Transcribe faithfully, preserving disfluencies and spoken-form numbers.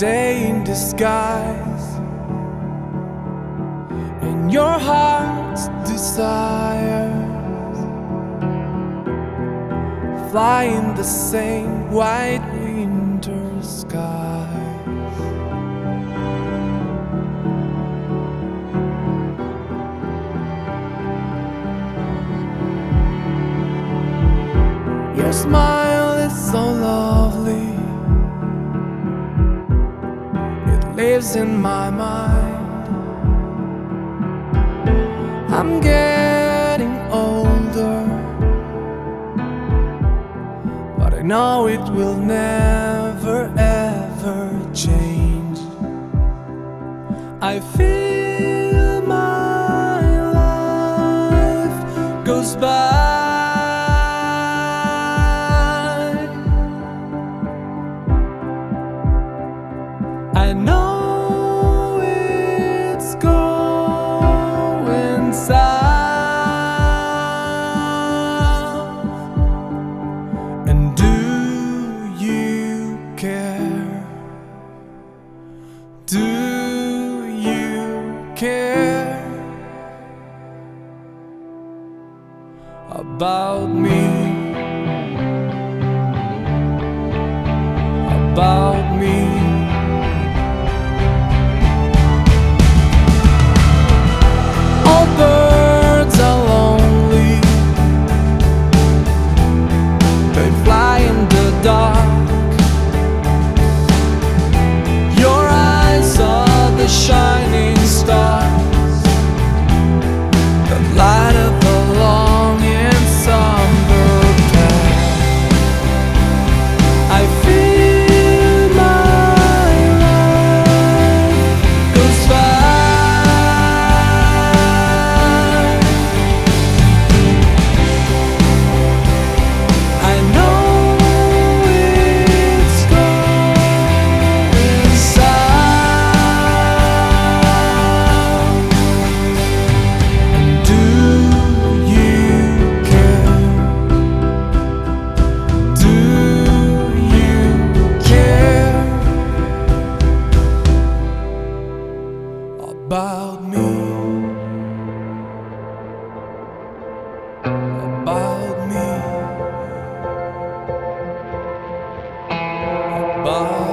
day in disguise, and your heart's desires fly in the same white winter skies. Your smile is so lovely, it lives in my mind. I'm getting older, but I know it will never ever change. I feel my life goes by. I know it's going south. And do you care? Do you care about me? About me? All birds are lonely, they fly in the dark. Your eyes are the shining stars that light up a long and somber path. I feel my life goes by. I know it's going south. And do you care? Do you care about me? About me? About